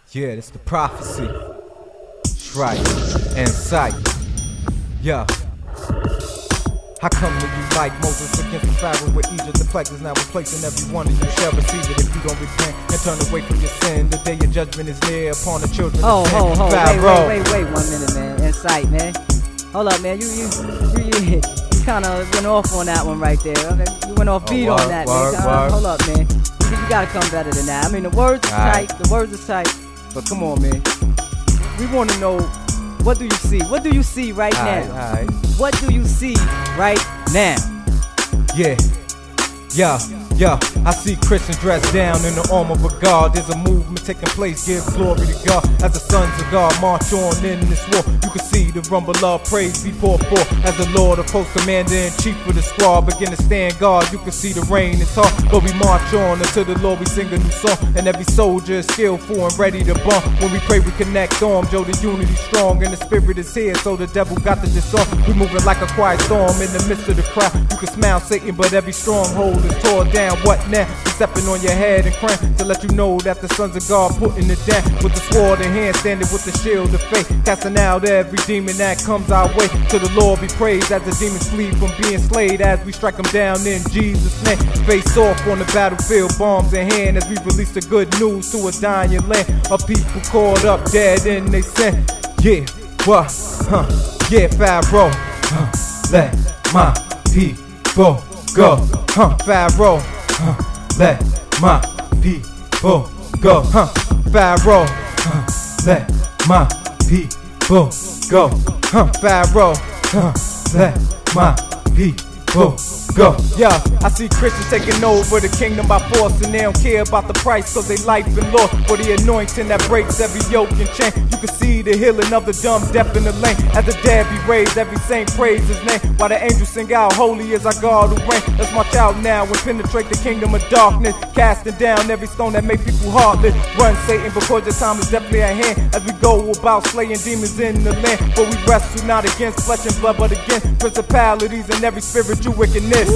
Yeah, it's the prophecy. Right, and sight. Yeah. How come that you like Moses against the Pharaoh with Egypt? The plague is now replacing every one of you shall receive it if you don't repent and turn away from your sin. The day of judgment is near upon the children of sin. Wait 1 minute, man. Insight, man. Hold up, man. You kind of went off on that one right there. Okay? You went off beat on that, man. Hold up, man. You gotta come better than that. I mean, the words are tight. The words are tight. But come on, man. We want to know, what do you see? What do you see right now? What do you see right now? Yeah, I see Christians dressed down in the armor of God. There's a movement taking place, give glory to God. As the sons of God march on in this war, you can see the rumble of praise before four. As the Lord of hosts, commander-in-chief of the squad, begin to stand guard. You can see the rain is hard, but we march on until the Lord we sing a new song. And every soldier is skillful and ready to bump. When we pray, we connect arms. Yo, the unity strong and the spirit is here, so the devil got to disarm. We moving like a quiet storm in the midst of the crowd. You can smile Satan, but every stronghold is torn down. What now? We stepping on your head and crown to let you know that the sons of God putting it down with the sword in hand, standing with the shield of faith, casting out every demon that comes our way. To the Lord be praised as the demons flee from being slayed, as we strike them down in Jesus' name. Face off on the battlefield, bombs in hand, as we release the good news to a dying land of people caught up dead in they sin. Yeah, what? Yeah, Pharaoh, let my people go. Pharaoh, let my people go. Pharaoh, let my people go. Pharaoh, let my people go. Yeah, I see Christians taking over the kingdom by force, and they don't care about the price, cause they life and Lord. For the anointing that breaks every yoke and chain. You can see the healing of the dumb, deaf, and the lame. As the dead be raised, every saint praise his name. While the angels sing out, holy is our God who reigns. Let's march out now and penetrate the kingdom of darkness, casting down every stone that make people heartless. Run, Satan, because your time is definitely at hand, as we go about slaying demons in the land. For we wrestle not against flesh and blood, but against principalities and every spiritual wickedness.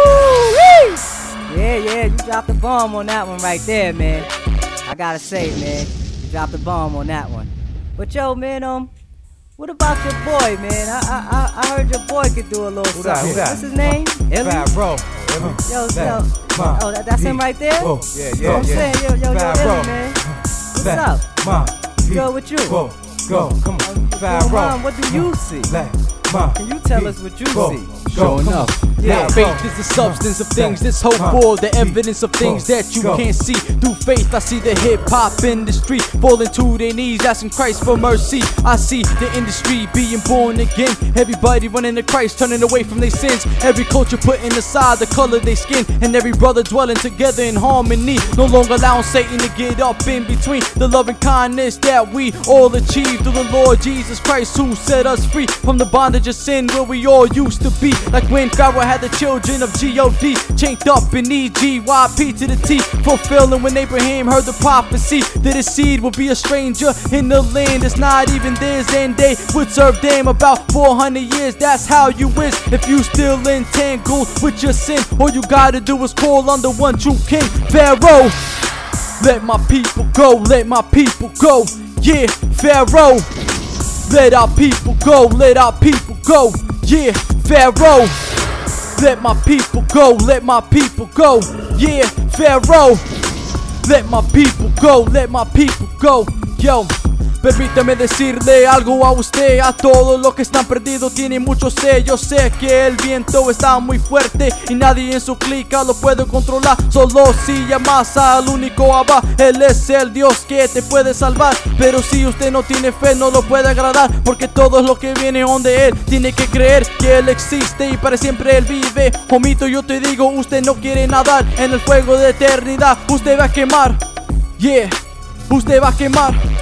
Yeah, you dropped the bomb on that one right there, man. I gotta say, man, you dropped the bomb on that one. But yo, man, what about your boy, man? I heard your boy could do a little something. What's his name? Pharaoh. Yo, oh, that's him right there? Yeah. I'm saying, yo, Illy, man. What's up? Yo, with you? Go, come on. Pharaoh. What do you see? Can you tell us what you see? Showing up. Yeah, faith is the substance of things that's hope for, the evidence of things that you can't see. Through faith, I see the hip-hop industry falling to their knees, asking Christ for mercy. I see the industry being born again, everybody running to Christ, turning away from their sins. Every culture putting aside the color of their skin, and every brother dwelling together in harmony. No longer allowing Satan to get up in between the love and kindness that we all achieve through the Lord Jesus Christ, who set us free from the bondage of sin where we all used to be. Like when Pharaoh had the children of God chained up in EGYP to the T, fulfilling when Abraham heard the prophecy that his seed would be a stranger in the land that's not even theirs, and they would serve them about 400 years. That's how you is if you still entangled with your sin. All you gotta do is call on the one true king. Pharaoh, let my people go, let my people go. Yeah, Pharaoh, let our people go, let our people go. Yeah, Pharaoh, let my people go, let my people go. Yeah, Pharaoh, let my people go, let my people go. Yo, permítame decirle algo a usted, a todos los que están perdidos tienen mucho sed. Yo sé que el viento está muy fuerte y nadie en su clica lo puede controlar. Solo si llamas al único Abba, Él es el Dios que te puede salvar. Pero si usted no tiene fe, no lo puede agradar, porque todos los que vienen donde Él tiene que creer que Él existe y para siempre Él vive. Homito, yo te digo, usted no quiere nadar en el fuego de eternidad. Usted va a quemar, yeah, usted va a quemar.